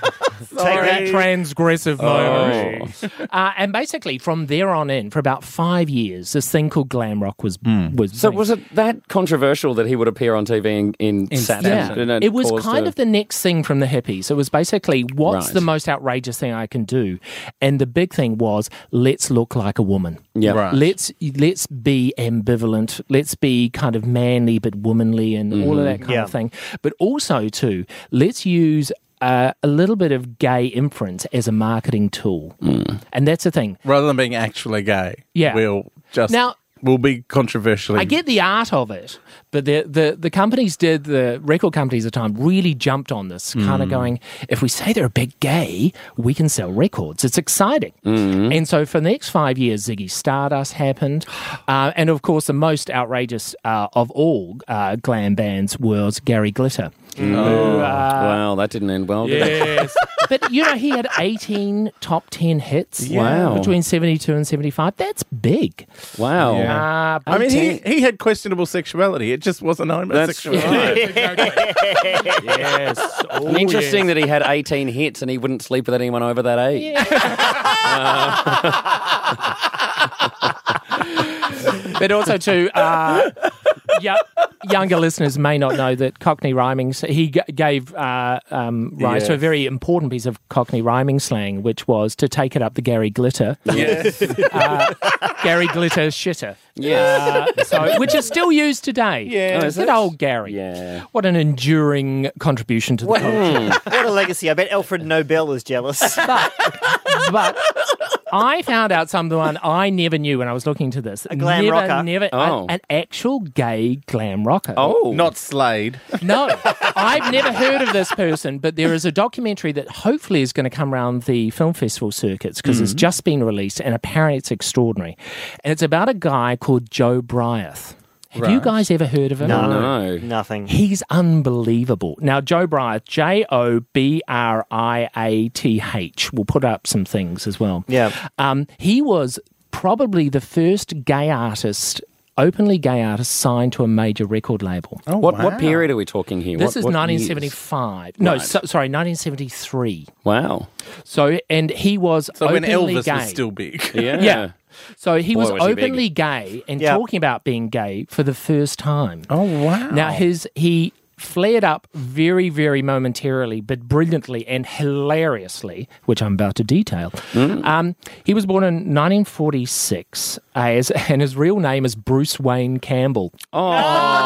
[SPEAKER 10] Take that transgressive moment. And basically, from there on in, for about 5 years, this thing called glam rock was.
[SPEAKER 3] So was it that controversial that he would appear on TV in Saturn?
[SPEAKER 10] Yeah. It was kind of the next thing from the hippies. It was basically, what's the most outrageous thing I can do? And the big thing was, let's look like a woman.
[SPEAKER 3] Yeah.
[SPEAKER 1] Right.
[SPEAKER 10] Let's be ambivalent. Let's be kind of manly but womanly and all of that kind of thing. But also, too, let's use a little bit of gay imprint as a marketing tool. And that's the thing.
[SPEAKER 1] Rather than being actually gay, we'll be controversially.
[SPEAKER 10] I get the art of it, but the companies the record companies at the time really jumped on this, kind of going, if we say they're a bit gay, we can sell records. It's exciting. And so for the next 5 years, Ziggy Stardust happened. And of course, the most outrageous of all glam bands was Gary Glitter.
[SPEAKER 3] Wow, that didn't end well, did it?
[SPEAKER 10] Yes. But, he had 18 top 10 hits
[SPEAKER 3] Wow.
[SPEAKER 10] between 72 and 75. That's big.
[SPEAKER 3] Wow.
[SPEAKER 1] I mean, he had questionable sexuality. It just wasn't homosexuality.
[SPEAKER 10] Yes. Oh,
[SPEAKER 3] Interesting that he had 18 hits and he wouldn't sleep with anyone over that age.
[SPEAKER 10] But also, too, younger listeners may not know that Cockney rhyming, he gave rise to a very important piece of Cockney rhyming slang, which was to take it up the Gary Glitter.
[SPEAKER 1] Yes.
[SPEAKER 10] Gary Glitter shitter.
[SPEAKER 3] Yes.
[SPEAKER 10] Which is still used today.
[SPEAKER 1] Yeah.
[SPEAKER 10] Oh, is it? Old Gary.
[SPEAKER 3] Yeah.
[SPEAKER 10] What an enduring contribution to the culture.
[SPEAKER 2] What a legacy. I bet Alfred Nobel is jealous.
[SPEAKER 10] But I found out someone I never knew when I was looking to this.
[SPEAKER 2] A glam rocker?
[SPEAKER 10] An actual gay glam rocker.
[SPEAKER 3] Oh.
[SPEAKER 1] Not Slade.
[SPEAKER 10] No, I've never heard of this person, but there is a documentary that hopefully is going to come around the film festival circuits because it's just been released and apparently it's extraordinary. And it's about a guy called Joe Bryant. Have you guys ever heard of him?
[SPEAKER 3] No.
[SPEAKER 2] Nothing.
[SPEAKER 10] He's unbelievable. Now, Joe Bryant, Jobriath. We'll put up some things as well.
[SPEAKER 2] Yeah.
[SPEAKER 10] He was probably the first gay artist, openly gay artist, signed to a major record label.
[SPEAKER 1] Oh,
[SPEAKER 3] What period are we talking here?
[SPEAKER 10] This is
[SPEAKER 3] what
[SPEAKER 10] 1975. No,
[SPEAKER 3] Right.
[SPEAKER 10] sorry, 1973.
[SPEAKER 3] Wow.
[SPEAKER 10] So, and he was
[SPEAKER 1] when
[SPEAKER 10] openly
[SPEAKER 1] Elvis
[SPEAKER 10] gay.
[SPEAKER 1] was still big.
[SPEAKER 3] Yeah.
[SPEAKER 10] So he was
[SPEAKER 3] was he big.
[SPEAKER 10] openly gay and talking about being gay for the first time.
[SPEAKER 1] Oh, wow.
[SPEAKER 10] Now, he flared up very, very momentarily, but brilliantly and hilariously, which I'm about to detail. He was born in 1946, and his real name is Bruce Wayne Campbell.
[SPEAKER 3] Oh.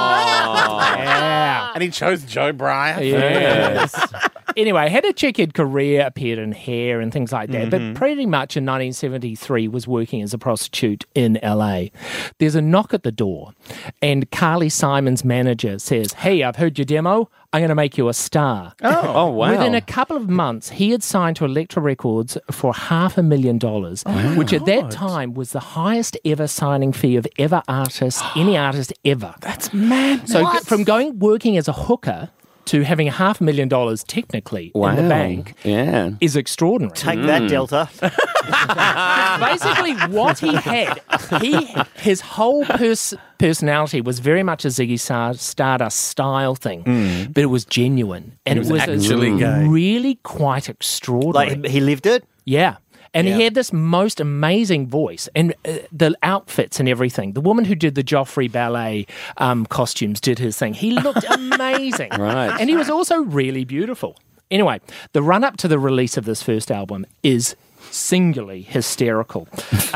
[SPEAKER 10] Yeah.
[SPEAKER 1] And he chose Joe Bryant.
[SPEAKER 10] Yes. Anyway, had a checkered career, appeared in Hair and things like that, but pretty much in 1973 was working as a prostitute in LA. There's a knock at the door, and Carly Simon's manager says, "Hey, I've heard your demo. I'm going to make you a star."
[SPEAKER 3] Oh, wow.
[SPEAKER 10] Within a couple of months, he had signed to Elektra Records for $500,000, which at that time was the highest ever signing fee of any artist ever.
[SPEAKER 1] That's mad.
[SPEAKER 10] So from working as a hooker to having $500,000 technically in the bank is extraordinary.
[SPEAKER 2] Take that, Delta.
[SPEAKER 10] Basically, what he had, his whole personality was very much a Ziggy Stardust style thing, but it was genuine. And it was
[SPEAKER 1] actually gay.
[SPEAKER 10] Really quite extraordinary.
[SPEAKER 2] Like, he lived it?
[SPEAKER 10] Yeah. And he had this most amazing voice and the outfits and everything. The woman who did the Joffrey Ballet costumes did his thing. He looked amazing.
[SPEAKER 3] Right.
[SPEAKER 10] And he was also really beautiful. Anyway, the run-up to the release of this first album is singularly hysterical.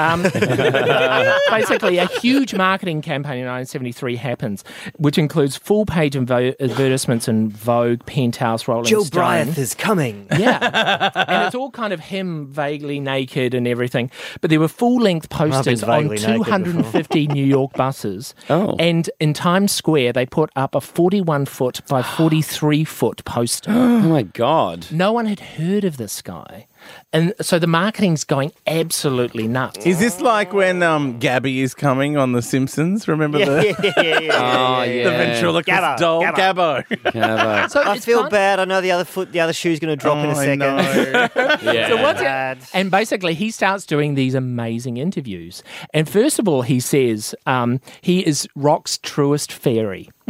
[SPEAKER 10] Basically, a huge marketing campaign in 1973 happens, which includes full-page advertisements in Vogue, Penthouse, Rolling
[SPEAKER 2] Joe
[SPEAKER 10] Stone.
[SPEAKER 2] Bryant is coming.
[SPEAKER 10] Yeah. And it's all kind of him vaguely naked and everything. But there were full-length posters on
[SPEAKER 2] vaguely naked
[SPEAKER 10] 250 New York buses.
[SPEAKER 3] Oh.
[SPEAKER 10] And in Times Square, they put up a 41-foot by 43-foot poster.
[SPEAKER 3] Oh, my God.
[SPEAKER 10] No one had heard of this guy. And so the marketing's going absolutely nuts.
[SPEAKER 1] Is this like when Gabby is coming on The Simpsons? Remember
[SPEAKER 3] Oh, yeah.
[SPEAKER 1] the ventriloquist doll? Gabbo.
[SPEAKER 10] So
[SPEAKER 2] I
[SPEAKER 10] it's
[SPEAKER 2] feel
[SPEAKER 10] fun.
[SPEAKER 2] bad. I know the other shoe's going to drop in a second.
[SPEAKER 10] So and basically he starts doing these amazing interviews. And first of all, he says he is rock's truest fairy.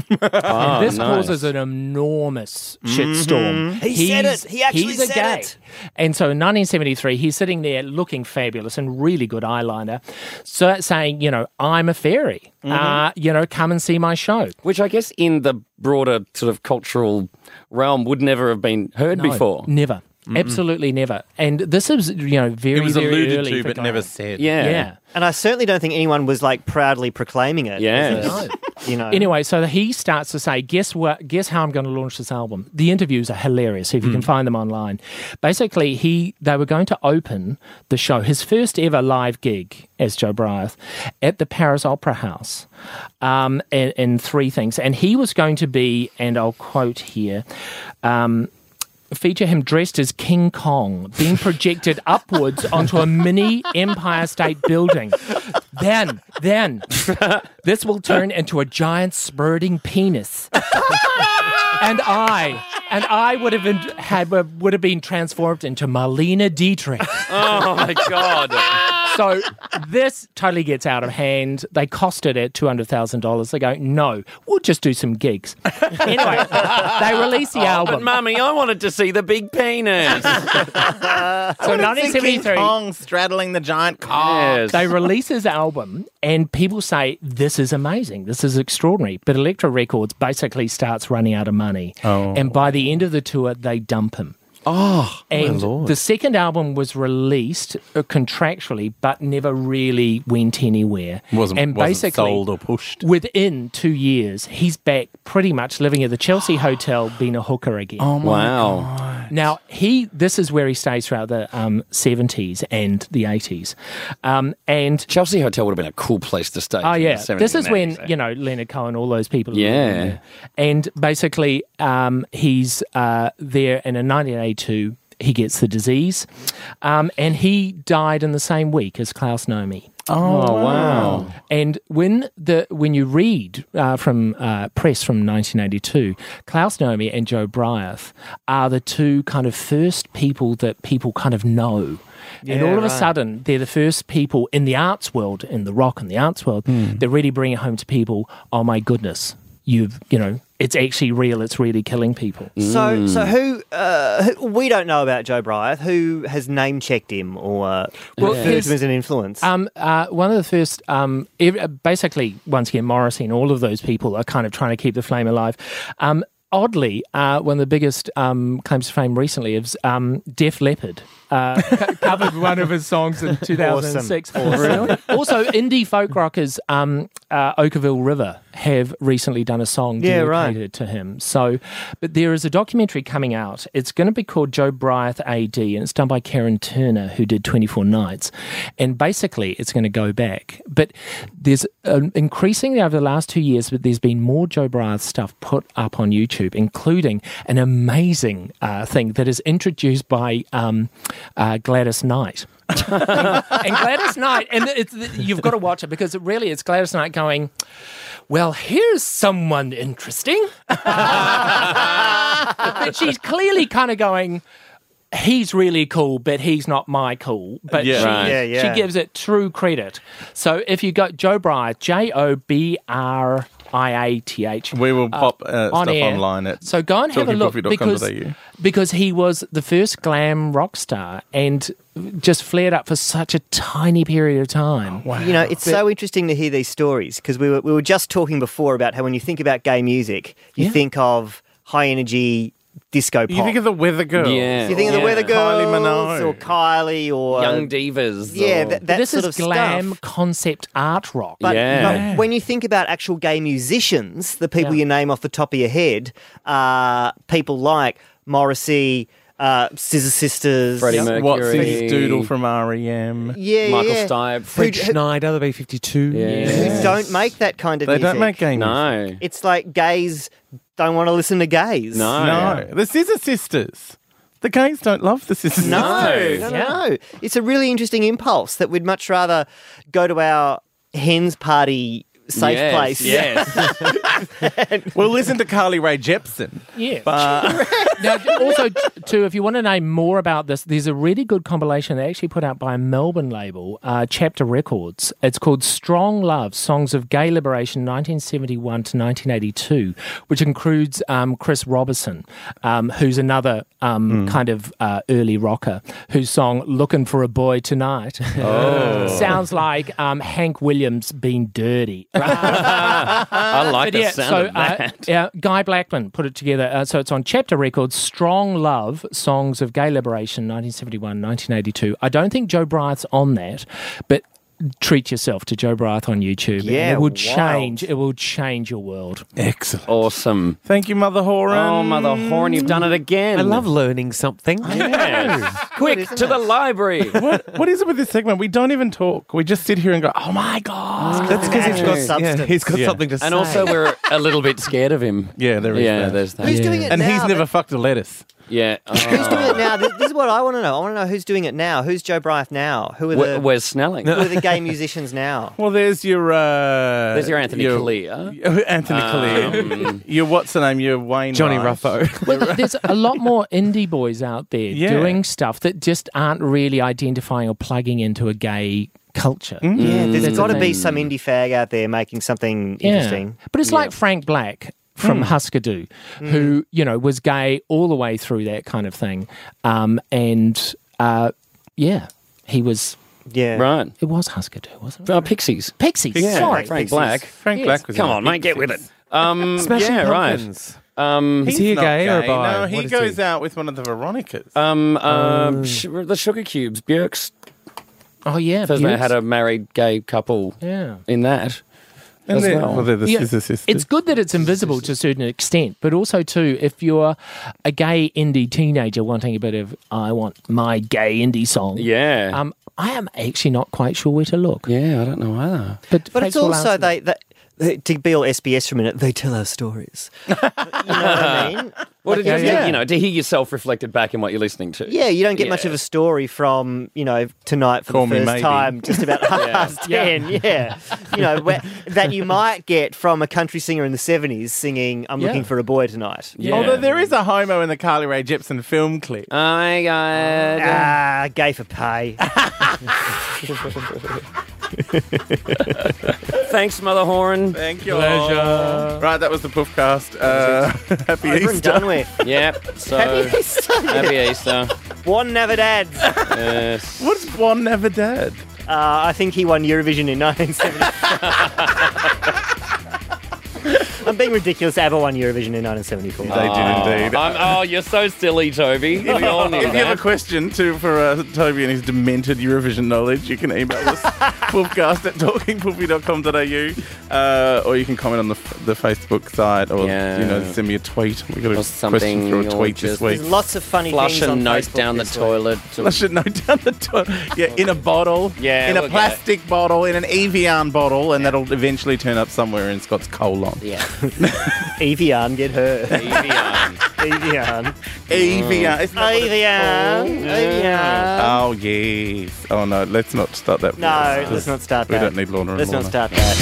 [SPEAKER 3] Oh,
[SPEAKER 10] This
[SPEAKER 3] nice.
[SPEAKER 10] causes an enormous shitstorm.
[SPEAKER 2] He said it. He actually
[SPEAKER 10] he's a
[SPEAKER 2] said
[SPEAKER 10] gay.
[SPEAKER 2] it.
[SPEAKER 10] And so in 1973, he's sitting there looking fabulous and really good eyeliner, so saying, I'm a fairy. Come and see my show.
[SPEAKER 3] Which I guess in the broader sort of cultural realm would never have been heard before.
[SPEAKER 10] Never. Absolutely never. And this is, very,
[SPEAKER 1] It was
[SPEAKER 10] very
[SPEAKER 1] alluded
[SPEAKER 10] early
[SPEAKER 1] to,
[SPEAKER 10] for
[SPEAKER 1] but
[SPEAKER 10] Guy
[SPEAKER 1] never
[SPEAKER 10] Rawk.
[SPEAKER 1] said.
[SPEAKER 10] Yeah.
[SPEAKER 2] And I certainly don't think anyone was like proudly proclaiming it.
[SPEAKER 3] Yes.
[SPEAKER 10] Anyway, so he starts to say, guess how I'm going to launch this album. The interviews are hilarious, if you can find them online. Basically, they were going to open the show, his first ever live gig as Joe Bryant, at the Paris Opera House, in three things. And he was going to be, and I'll quote here, feature him dressed as King Kong being projected upwards onto a mini Empire State Building. Then, this will turn into a giant spurting penis. And I would have been transformed into Marlene Dietrich.
[SPEAKER 3] Oh, my God.
[SPEAKER 10] So this totally gets out of hand. They cost it at $200,000. They go, no, we'll just do some gigs. Anyway, they release the album.
[SPEAKER 3] But, Mummy, I wanted to see the big penis.
[SPEAKER 10] So 1973,
[SPEAKER 1] Kong straddling the giant car.
[SPEAKER 3] Yes.
[SPEAKER 10] they release his album, and people say, this is amazing. This is extraordinary. But Elektra Records basically starts running out of money.
[SPEAKER 1] Oh.
[SPEAKER 10] And by the end of the tour, they dump him.
[SPEAKER 1] Oh,
[SPEAKER 10] And
[SPEAKER 1] my Lord.
[SPEAKER 10] the second album was released contractually, but never really went anywhere.
[SPEAKER 1] Wasn't sold or pushed.
[SPEAKER 10] Within 2 years, he's back pretty much living at the Chelsea Hotel, being a hooker again.
[SPEAKER 1] Oh, my
[SPEAKER 3] Wow.
[SPEAKER 1] God.
[SPEAKER 10] Now, this is where he stays throughout the 70s and the 80s. And
[SPEAKER 3] Chelsea Hotel would have been a cool place to stay.
[SPEAKER 10] oh,
[SPEAKER 3] in
[SPEAKER 10] yeah.
[SPEAKER 3] the 70s
[SPEAKER 10] This is
[SPEAKER 3] and
[SPEAKER 10] when,
[SPEAKER 3] 80s,
[SPEAKER 10] Leonard Cohen, all those people.
[SPEAKER 3] Yeah.
[SPEAKER 10] And basically, he's there, and in 1982, he gets the disease, and he died in the same week as Klaus Nomi.
[SPEAKER 1] Oh, wow.
[SPEAKER 10] And when you read from press from 1982, Klaus Nomi and Joe Bryant are the two kind of first people that people kind of know. And all of a sudden, they're the first people in the arts world, in the rock and the arts world, that really bring it home to people, oh my goodness, it's actually real, it's really killing people.
[SPEAKER 2] So who we don't know about Joe Bryant? Who has name checked him or referred to him as an influence?
[SPEAKER 10] One of the first, basically, once again, Morrissey and all of those people are kind of trying to keep the flame alive. Oddly, one of the biggest claims to fame recently is Def Leppard. Covered one of his songs in 2006.
[SPEAKER 2] Awesome.
[SPEAKER 10] Also, indie folk rockers Oakville River have recently done a song dedicated to him. So, but there is a documentary coming out. It's going to be called Joe Bryant AD, and it's done by Karen Turner, who did 24 Nights. And basically, it's going to go back. But there's increasingly over the last 2 years, but there's been more Joe Bryant stuff put up on YouTube, including an amazing thing that is introduced by Gladys Knight. and Gladys Knight, and you've got to watch it because it's Gladys Knight going, well, here's someone interesting. But she's clearly kind of going, he's really cool, but he's not my cool. But she gives it true credit. So if you go Joe Bryant, JOBRIATH.
[SPEAKER 1] We will pop
[SPEAKER 10] on
[SPEAKER 1] stuff
[SPEAKER 10] air.
[SPEAKER 1] online at
[SPEAKER 10] so go and have a look
[SPEAKER 1] talkingcoffee.com.au.
[SPEAKER 10] because he was the first glam rock star and just flared up for such a tiny period of time.
[SPEAKER 1] Wow.
[SPEAKER 2] It's so interesting to hear these stories because we were just talking before about how when you think about gay music, you think of high energy disco pop.
[SPEAKER 1] You think of the Weather Girls.
[SPEAKER 3] Yeah.
[SPEAKER 2] You think of the Weather Girls
[SPEAKER 1] Kylie Minogue.
[SPEAKER 2] or Kylie or
[SPEAKER 3] Young divas.
[SPEAKER 2] yeah,
[SPEAKER 3] or-
[SPEAKER 2] that
[SPEAKER 10] This
[SPEAKER 2] sort
[SPEAKER 10] is
[SPEAKER 2] of
[SPEAKER 10] glam
[SPEAKER 2] stuff.
[SPEAKER 10] concept art rock.
[SPEAKER 2] But,
[SPEAKER 3] Yeah.
[SPEAKER 2] but when you think about actual gay musicians, the people you name off the top of your head are people like Morrissey, Scissor Sisters,
[SPEAKER 3] Freddie Mercury.
[SPEAKER 1] What's his doodle from R.E.M.?
[SPEAKER 3] Michael Stipe.
[SPEAKER 2] Fred
[SPEAKER 11] Schneider, the B-52.
[SPEAKER 2] who don't make that kind of
[SPEAKER 1] They
[SPEAKER 2] music.
[SPEAKER 1] don't make gay music.
[SPEAKER 3] No.
[SPEAKER 2] It's like gays don't want to listen to gays.
[SPEAKER 1] No. The Scissor Sisters. The gays don't love the Scissor Sisters.
[SPEAKER 2] No. It's a really interesting impulse that we'd much rather go to our hens party safe
[SPEAKER 3] Yes,
[SPEAKER 2] place.
[SPEAKER 3] Yes.
[SPEAKER 1] We'll listen to Carly Rae Jepsen.
[SPEAKER 10] Yeah. Now, also, too, if you want to know more about this, there's a really good compilation they actually put out by a Melbourne label, Chapter Records. It's called Strong Love, Songs of Gay Liberation, 1971 to 1982, which includes Chris Robinson, who's another kind of early rocker, whose song Looking for a Boy Tonight sounds like Hank Williams being dirty.
[SPEAKER 3] I like the sound of that.
[SPEAKER 10] Guy Blackman put it together. So it's on Chapter Records, Strong Love, Songs of Gay Liberation, 1971, 1982. I don't think Joe Bryant's on that, but treat yourself to Joe Bryant on YouTube.
[SPEAKER 2] Yeah,
[SPEAKER 10] and it will
[SPEAKER 2] wow.
[SPEAKER 10] change. It will change your world.
[SPEAKER 1] Excellent.
[SPEAKER 3] Awesome.
[SPEAKER 1] Thank you, Mother Horan.
[SPEAKER 3] Oh, Mother Horn, you've done it again.
[SPEAKER 11] I love learning something.
[SPEAKER 3] Yes. Quick, to the library.
[SPEAKER 1] What is it with this segment? We don't even talk. We just sit here and go, oh my God.
[SPEAKER 11] That's because he's got
[SPEAKER 1] Yeah.
[SPEAKER 11] something to say.
[SPEAKER 3] And also, we're a little bit scared of him.
[SPEAKER 1] Yeah, there is
[SPEAKER 3] Yeah,
[SPEAKER 1] that.
[SPEAKER 3] there's that.
[SPEAKER 2] Who's doing it
[SPEAKER 1] And
[SPEAKER 2] now?
[SPEAKER 1] he's never fucked a lettuce.
[SPEAKER 3] Yeah.
[SPEAKER 2] Who's doing it now? This is what I want to know. I want to know who's doing it now. Who's Joe Bryant now? Who are the
[SPEAKER 3] Where's Snelling?
[SPEAKER 2] who are the gay musicians now?
[SPEAKER 1] Well, there's your...
[SPEAKER 3] There's your Anthony Kalia.
[SPEAKER 1] Anthony Kalia. Your what's the name? Your Wayne
[SPEAKER 11] Johnny
[SPEAKER 1] Wright.
[SPEAKER 11] Ruffo.
[SPEAKER 10] Well, there's a lot more indie boys out there doing stuff that just aren't really identifying or plugging into a gay culture.
[SPEAKER 2] Yeah, there's
[SPEAKER 10] That's
[SPEAKER 2] got to
[SPEAKER 10] the
[SPEAKER 2] be
[SPEAKER 10] thing.
[SPEAKER 2] some indie fag out there making something interesting.
[SPEAKER 10] But it's like Frank Black from Husker Du, who, was gay all the way through that kind of thing. He was...
[SPEAKER 2] Yeah.
[SPEAKER 3] Right.
[SPEAKER 10] It was Husker Du, wasn't it?
[SPEAKER 3] Pixies.
[SPEAKER 10] Pixies,
[SPEAKER 3] Yeah,
[SPEAKER 10] sorry.
[SPEAKER 3] Frank Black.
[SPEAKER 1] Frank Black was
[SPEAKER 3] Come
[SPEAKER 1] in
[SPEAKER 3] on,
[SPEAKER 1] the
[SPEAKER 3] mate, get with it.
[SPEAKER 11] Smashing
[SPEAKER 3] yeah, right.
[SPEAKER 11] Pumpkins.
[SPEAKER 1] He's
[SPEAKER 11] Is he a
[SPEAKER 1] not
[SPEAKER 11] gay or a bi?
[SPEAKER 1] No,
[SPEAKER 11] What
[SPEAKER 1] he
[SPEAKER 11] is
[SPEAKER 1] goes
[SPEAKER 11] he?
[SPEAKER 1] out with one of the Veronicas.
[SPEAKER 3] The Sugar Cubes, Björk's.
[SPEAKER 10] Oh, yeah.
[SPEAKER 3] Thursday
[SPEAKER 10] Björk's.
[SPEAKER 3] had a married gay couple
[SPEAKER 10] Yeah.
[SPEAKER 3] in that
[SPEAKER 1] and
[SPEAKER 3] as
[SPEAKER 1] they're,
[SPEAKER 3] well.
[SPEAKER 1] they're the
[SPEAKER 10] Yeah,
[SPEAKER 1] Scissor Sisters.
[SPEAKER 10] it's good that it's invisible to a certain extent, but also, too, if you're a gay indie teenager wanting a bit of, I want my gay indie song,
[SPEAKER 3] Yeah.
[SPEAKER 10] I am actually not quite sure where to look.
[SPEAKER 3] Yeah, I don't know either.
[SPEAKER 10] But
[SPEAKER 2] But
[SPEAKER 10] Fates
[SPEAKER 2] it's
[SPEAKER 10] will
[SPEAKER 2] also
[SPEAKER 10] answer
[SPEAKER 2] they to be all SBS for a minute. They tell our stories. You know what I mean?
[SPEAKER 3] Well,
[SPEAKER 2] Like,
[SPEAKER 3] to hear yourself reflected back in what you're listening to.
[SPEAKER 2] Yeah, you don't get much of a story from, Tonight for
[SPEAKER 1] Call
[SPEAKER 2] the
[SPEAKER 1] Me
[SPEAKER 2] first
[SPEAKER 1] Maybe.
[SPEAKER 2] time, just about 10. Yeah. That you might get from a country singer in the 70s singing, I'm looking for a boy tonight.
[SPEAKER 3] Yeah.
[SPEAKER 1] Although there is a homo in the Carly Rae Jepsen film clip.
[SPEAKER 3] Oh my God.
[SPEAKER 2] Gay for pay.
[SPEAKER 3] Thanks, Mother Horn.
[SPEAKER 1] Thank you. Pleasure. Right, that was the Puffcast. Happy
[SPEAKER 2] Over and
[SPEAKER 1] Easter.
[SPEAKER 2] done with.
[SPEAKER 3] Yep. So
[SPEAKER 2] Happy Easter.
[SPEAKER 3] happy Easter.
[SPEAKER 2] One never dads.
[SPEAKER 3] Yes.
[SPEAKER 1] What's One Never Dead?
[SPEAKER 2] I think he won Eurovision in 1970. I'm being ridiculous. ABBA won Eurovision in 1974.
[SPEAKER 1] They did indeed.
[SPEAKER 3] You're so silly, Toby. We all knew
[SPEAKER 1] If you have
[SPEAKER 3] that.
[SPEAKER 1] a question for Toby and his demented Eurovision knowledge, you can email us puffcast@talkingpuffy.com.au, or you can comment on the Facebook side, or send me a tweet. We got a question through a tweet this week.
[SPEAKER 2] There's lots of funny
[SPEAKER 3] Flush
[SPEAKER 2] things
[SPEAKER 3] a
[SPEAKER 2] on
[SPEAKER 3] note
[SPEAKER 2] Facebook
[SPEAKER 3] down the
[SPEAKER 2] this week.
[SPEAKER 3] toilet.
[SPEAKER 1] Flush a note down the toilet. Yeah, in a bottle.
[SPEAKER 3] Yeah,
[SPEAKER 1] in a
[SPEAKER 3] we'll get
[SPEAKER 1] plastic bottle, in an Evian bottle, and that'll eventually turn up somewhere in Scott's colon.
[SPEAKER 3] Yeah.
[SPEAKER 2] Evian, get her.
[SPEAKER 3] Evian.
[SPEAKER 2] Evian.
[SPEAKER 1] Evian. Isn't that what it's
[SPEAKER 2] Evian.
[SPEAKER 1] called?
[SPEAKER 2] Evian.
[SPEAKER 1] Oh, yes. Oh, no, let's not start that.
[SPEAKER 2] No, let's not start
[SPEAKER 1] We
[SPEAKER 2] that.
[SPEAKER 1] don't need Lorna and
[SPEAKER 2] Let's not
[SPEAKER 1] Lorna.
[SPEAKER 2] start that.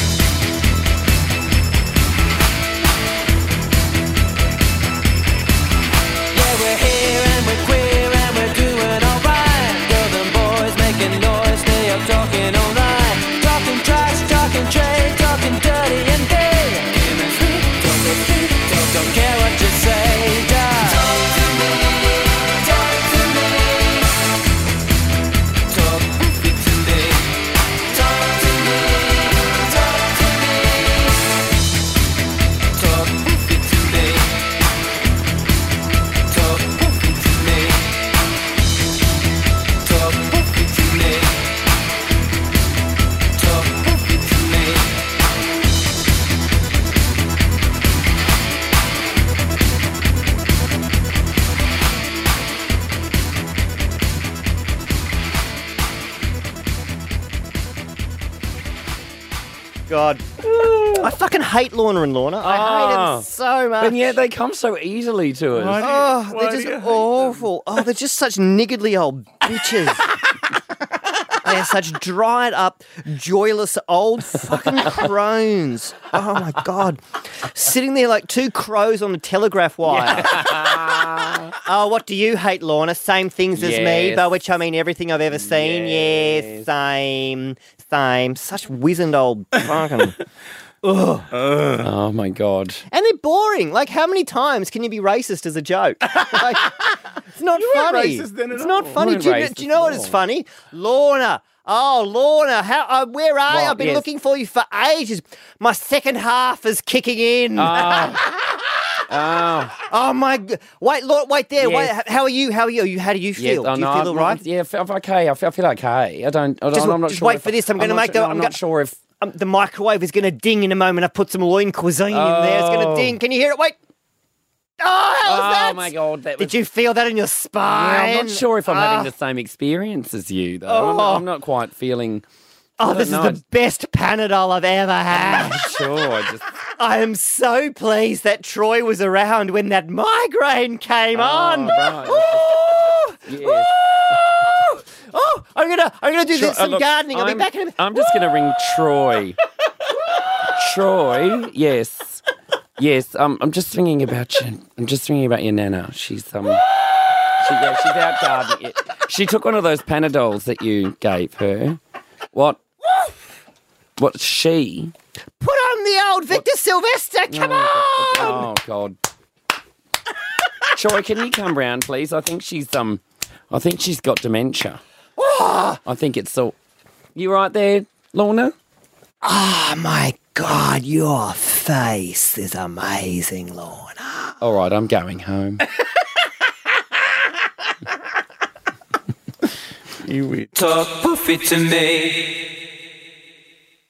[SPEAKER 6] Yeah, we're here and we're queer and we're doing alright. Girls and boys making noise, stay up talking all night. Talking trash, talking trade, talking dirty and gay. Don't care what you say, just talk to me, talk to me. Talk to me, talk to me, talk to me. Talk to me. Talk to me. Talk to me. Talk to me.
[SPEAKER 2] God. I fucking hate Lorna and Lorna. I hate them so much.
[SPEAKER 3] And yet they come so easily to us.
[SPEAKER 2] Oh, they're just awful. Oh, they're just such niggardly old bitches. They are such dried up, joyless old fucking crones. Oh my God. Sitting there like two crows on a telegraph wire. Oh, what do you hate, Lorna? Same things as me, by which I mean everything I've ever seen. Yes, same. Such wizened old fucking... Ugh.
[SPEAKER 3] Oh my God.
[SPEAKER 2] And they're boring. Like, how many times can you be racist as a joke? Like, it's not funny. It's not funny. Do you know what is funny? Lorna. Oh, Lorna, where are you? I've been looking for you for ages. My second half is kicking in. Oh my God. Wait there.
[SPEAKER 3] Yes.
[SPEAKER 2] Wait, how are you? How do you feel? Do you feel all right?
[SPEAKER 3] Yeah, I feel okay. I feel okay. I'm not
[SPEAKER 2] Just
[SPEAKER 3] sure.
[SPEAKER 2] wait for this. I'm going to make the...
[SPEAKER 3] I'm not sure if...
[SPEAKER 2] the microwave is going to ding in a moment. I've put some loin cuisine in there. It's going to ding. Can you hear it? Wait. Oh, how was that?
[SPEAKER 3] Oh, my God.
[SPEAKER 2] Did you feel that in your spine?
[SPEAKER 3] Yeah, I'm not sure if I'm having the same experience as you, though. I'm not quite feeling...
[SPEAKER 2] Oh, this is the best Panadol I've ever had.
[SPEAKER 3] Sure.
[SPEAKER 2] I am so pleased that Troy was around when that migraine came on.
[SPEAKER 3] Right.
[SPEAKER 2] Ooh!
[SPEAKER 3] Yes.
[SPEAKER 2] Ooh! Oh, I'm gonna do some gardening. I'll be back in a minute.
[SPEAKER 3] I'm just gonna ring Troy. Troy, yes. I'm just thinking about you. I'm just thinking about your nana. She's out gardening. She took one of those Panadols that you gave her. What's she?
[SPEAKER 2] Put on the old Victor Sylvester. Come on.
[SPEAKER 3] Oh God. Troy, can you come round, please? I think she's got dementia. I think it's so. You right there, Lorna?
[SPEAKER 2] Oh my God, your face is amazing, Lorna.
[SPEAKER 3] All right, I'm going home.
[SPEAKER 6] Talk puffy to me.